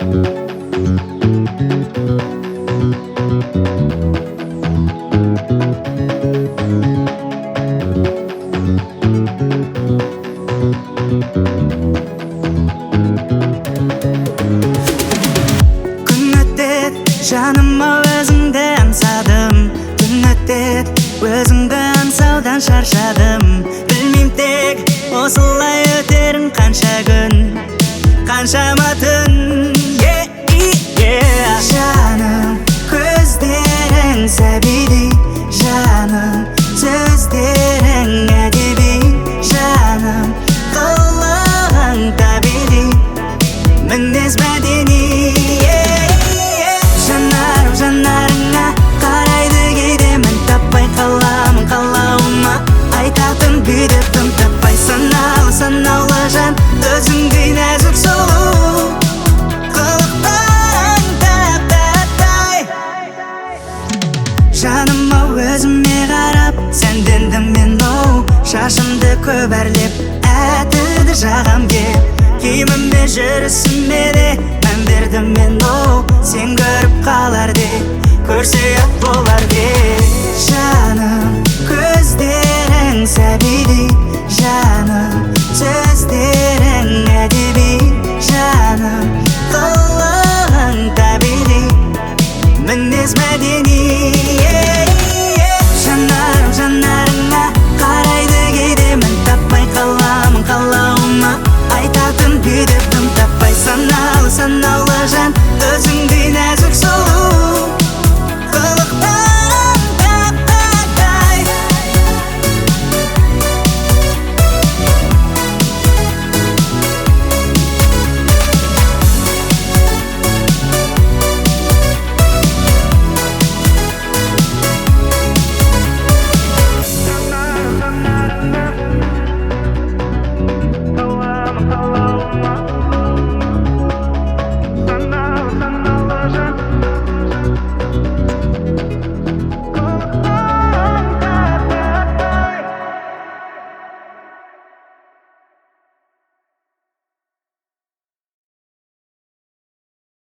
Күн өтеді, жаныма өзіңді аңсадым. Күн өтеді, өзіңді аңсаудан шаршадым. Білмейм тек осылай өтерін қанша күн, қаншама түн. Жаным, көздерің сәбидей, жаным, сөздерің әдеби, жаным, қылығың табиғи, мінез мәдени. Жанарым жанарыңа қарайды кейде, мен таппай қаламын қалауыма, айтатын күйді тым таппай. Санаулы санаулы жан, өзіңдей нәзік сұлу, қылықтарың тәп-тәттай. Жаныма өзіме қарап сәндендім мен, оу, шашымды көп әрлеп әтірді жағам кеп, киіміме жүрісіме де мән бердім мен, оу, сен көріп қалар де, көрсе-ақ болар де. Жаным, көздерің сәбидей, жаным, сөздерің